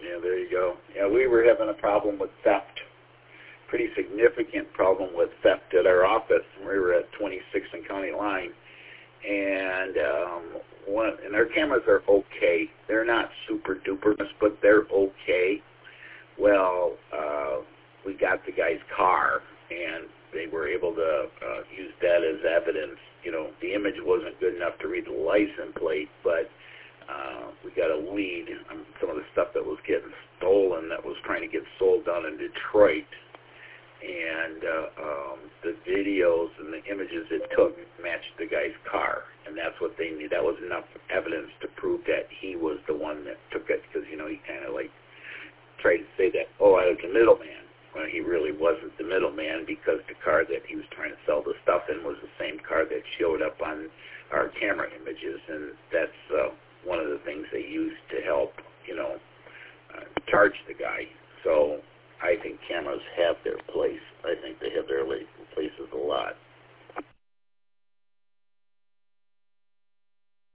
Yeah, there you go. Yeah, we were having a problem with theft. Pretty significant problem with theft at our office. We were at 26th and County Line, and and our cameras are okay. They're not super duper, but they're okay. Well, we got the guy's car, and they were able to use that as evidence. You know, the image wasn't good enough to read the license plate, but we got a lead on some of the stuff that was getting stolen that was trying to get sold down in Detroit. And the videos and the images it took matched the guy's car, and that's what they needed. That was enough evidence to prove that he was the one that took it, because, you know, he kind of like tried to say that, oh, I was the middleman. Well, he really wasn't the middleman, because the car that he was trying to sell the stuff in was the same car that showed up on our camera images, and that's one of the things they used to help, you know, charge the guy. So I think cameras have their